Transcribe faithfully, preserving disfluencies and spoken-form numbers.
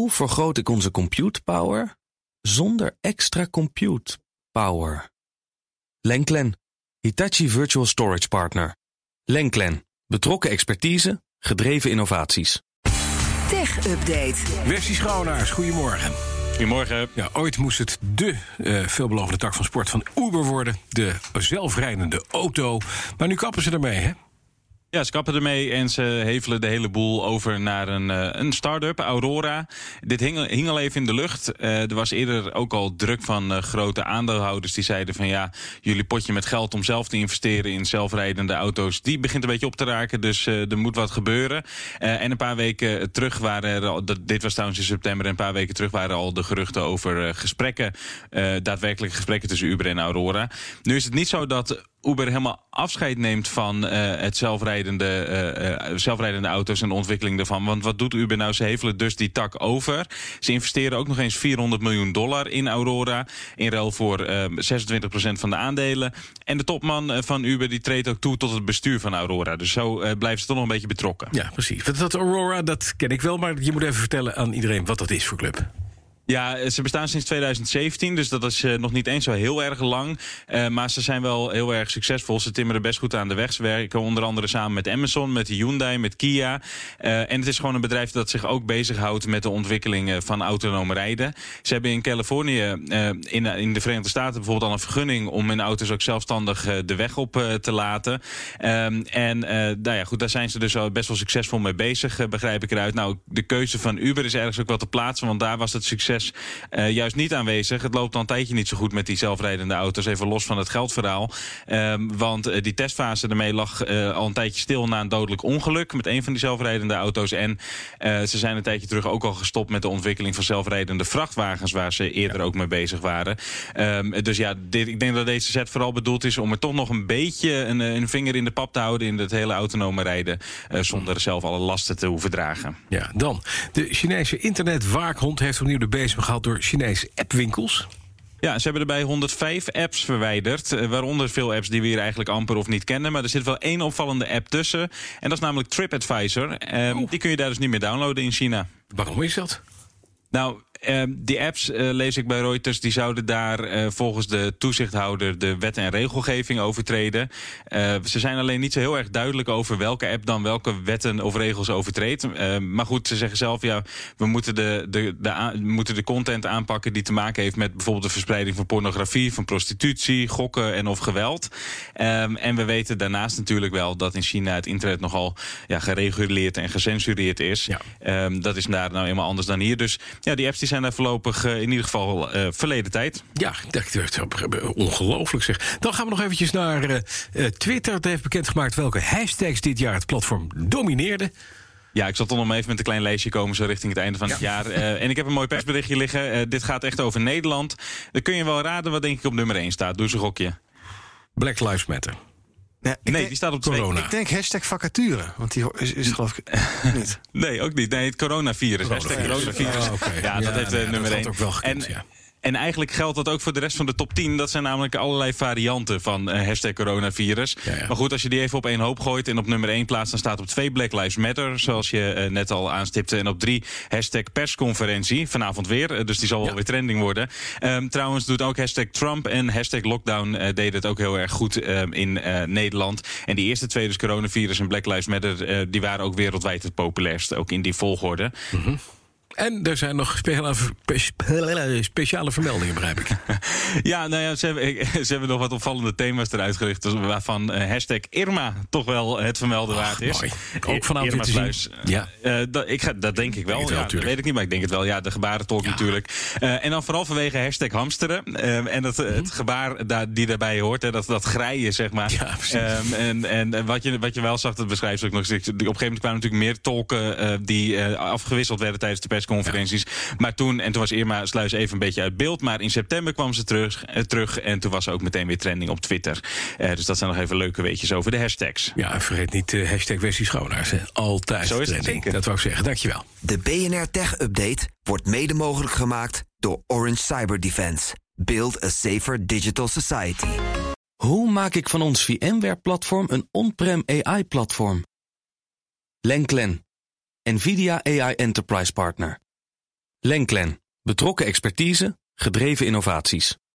Hoe vergroot ik onze compute power zonder extra compute power? Lenklen, Hitachi Virtual Storage Partner. Lenklen, betrokken expertise, gedreven innovaties. Tech Update. Wesley Schouwenaars, goedemorgen. Goedemorgen. Ja, ooit moest het de uh, veelbelovende tak van sport van Uber worden. De zelfrijdende auto. Maar nu kappen ze ermee, hè? Ja, ze kappen ermee en ze hevelen de hele boel over naar een, uh, een start-up, Aurora. Dit hing, hing al even in de lucht. Uh, er was eerder ook al druk van uh, grote aandeelhouders die zeiden van ja, jullie potje met geld om zelf te investeren in zelfrijdende auto's, die begint een beetje op te raken, dus uh, er moet wat gebeuren. Uh, en een paar weken terug waren er al, dit was trouwens in september, en een paar weken terug waren al de geruchten over uh, gesprekken, uh, daadwerkelijke gesprekken tussen Uber en Aurora. Nu is het niet zo dat Uber helemaal afscheid neemt van uh, het zelfrijdende, uh, uh, zelfrijdende auto's en de ontwikkeling daarvan. Want wat doet Uber nou? Ze hevelen dus die tak over. Ze investeren ook nog eens vierhonderd miljoen dollar in Aurora. In ruil voor uh, zesentwintig procent van de aandelen. En de topman uh, van Uber die treedt ook toe tot het bestuur van Aurora. Dus zo uh, blijven ze toch nog een beetje betrokken. Ja, precies. Dat Aurora, dat ken ik wel. Maar je moet even vertellen aan iedereen wat dat is voor club. Ja, ze bestaan sinds twintig zeventien, dus dat is uh, nog niet eens zo heel erg lang. Uh, maar ze zijn wel heel erg succesvol. Ze timmeren best goed aan de weg. Ze werken onder andere samen met Amazon, met Hyundai, met Kia. Uh, en het is gewoon een bedrijf dat zich ook bezighoudt met de ontwikkeling uh, van autonoom rijden. Ze hebben in Californië, uh, in, in de Verenigde Staten bijvoorbeeld al een vergunning om hun auto's ook zelfstandig uh, de weg op uh, te laten. Um, en uh, nou ja, goed, daar zijn ze dus al best wel succesvol mee bezig, uh, begrijp ik eruit. Nou, de keuze van Uber is ergens ook wel te plaatsen, want daar was het succes Uh, juist niet aanwezig. Het loopt al een tijdje niet zo goed met die zelfrijdende auto's. Even los van het geldverhaal. Um, want uh, die testfase ermee lag uh, al een tijdje stil na een dodelijk ongeluk met een van die zelfrijdende auto's. En uh, ze zijn een tijdje terug ook al gestopt met de ontwikkeling van zelfrijdende vrachtwagens, waar ze eerder ja. ook mee bezig waren. Um, dus ja, dit, ik denk dat deze set vooral bedoeld is om er toch nog een beetje een, een vinger in de pap te houden in het hele autonome rijden, uh, zonder zelf alle lasten te hoeven dragen. Ja, dan. De Chinese internetwaakhond heeft opnieuw de bezem gehad door Chinese appwinkels. Ja, ze hebben erbij honderdvijf apps verwijderd. Uh, waaronder veel apps die we hier eigenlijk amper of niet kennen. Maar er zit wel één opvallende app tussen. En dat is namelijk TripAdvisor. Uh, oh. Die kun je daar dus niet meer downloaden in China. Waarom is dat? Nou, Uh, die apps, uh, lees ik bij Reuters, die zouden daar uh, volgens de toezichthouder de wet en regelgeving overtreden. Uh, ze zijn alleen niet zo heel erg duidelijk over welke app dan welke wetten of regels overtreedt. Uh, maar goed, ze zeggen zelf, ja, we moeten de, de, de, a- we moeten de content aanpakken die te maken heeft met bijvoorbeeld de verspreiding van pornografie, van prostitutie, gokken en of geweld. Um, en we weten daarnaast natuurlijk wel dat in China het internet nogal ja, gereguleerd en gecensureerd is. Ja. Um, dat is daar nou eenmaal anders dan hier. Dus ja, die apps die zijn daar voorlopig uh, in ieder geval uh, verleden tijd. Ja, dat is ongelooflijk zeg. Dan gaan we nog eventjes naar uh, uh, Twitter. Het heeft bekendgemaakt welke hashtags dit jaar het platform domineerden. Ja, ik zal toch nog even met een klein lijstje komen zo richting het einde van het ja. jaar. Uh, en ik heb een mooi persberichtje liggen. Uh, dit gaat echt over Nederland. Dan kun je wel raden wat denk ik op nummer één staat. Doe eens een gokje. Black Lives Matter. Ja, nee, denk, die staat op corona. twee. Ik denk hashtag vacature, want die is, is geloof ik niet. Nee, ook niet. Nee, het coronavirus. Hashtag coronavirus. Oh, okay. Ja, dat ja, heeft uh, nee, nummer dat één. Ook wel gekund, en, ja. En eigenlijk geldt dat ook voor de rest van de top tien. Dat zijn namelijk allerlei varianten van uh, hashtag coronavirus. Ja, ja. Maar goed, als je die even op één hoop gooit en op nummer één plaatst, dan staat op twee Black Lives Matter, zoals je uh, net al aanstipte. En op drie hashtag persconferentie, vanavond weer. Uh, dus die zal wel ja. weer trending worden. Um, trouwens doet ook hashtag Trump en hashtag lockdown uh, deden het ook heel erg goed uh, in uh, Nederland. En die eerste twee, dus coronavirus en Black Lives Matter, uh, die waren ook wereldwijd het populairst. Ook in die volgorde. Mm-hmm. En er zijn nog speciale, speciale, speciale vermeldingen, begrijp ik. Ja, nou ja, ze hebben, ze hebben nog wat opvallende thema's eruit gericht, waarvan uh, hashtag Irma toch wel het vermelden Ach, waard is. Mooi. Ook vanavond Irma te Sluis. Ja. Uh, dat, ik ga, dat denk ik wel. Denk wel ja, dat weet ik niet, maar ik denk het wel. Ja, de gebarentolk ja. natuurlijk. Uh, en dan vooral vanwege hashtag hamsteren. Uh, en dat, uh, het gebaar da- die daarbij hoort, hè, dat, dat grijen, zeg maar. Ja, precies. Um, en en wat, je, wat je wel zag, dat beschrijft ze ook nog eens. Op een gegeven moment kwamen natuurlijk meer tolken uh, die uh, afgewisseld werden tijdens de persconferenties. Ja. Maar toen, en toen was Irma Sluis even een beetje uit beeld. Maar in september kwam ze terug, uh, terug en toen was ze ook meteen weer trending op Twitter. Uh, dus dat zijn nog even leuke weetjes over de hashtags. Ja, en vergeet niet uh, hashtag Wesley Schouwenaars. Altijd Zo is het trending. zeker. Dat wou ik zeggen. Dankjewel. De B N R Tech Update wordt mede mogelijk gemaakt door Orange Cyber Defense. Build a safer digital society. Hoe maak ik van ons VMware-platform een on-prem A I-platform? Lenklen, NVIDIA A I Enterprise Partner. Lenklen, betrokken expertise, gedreven innovaties.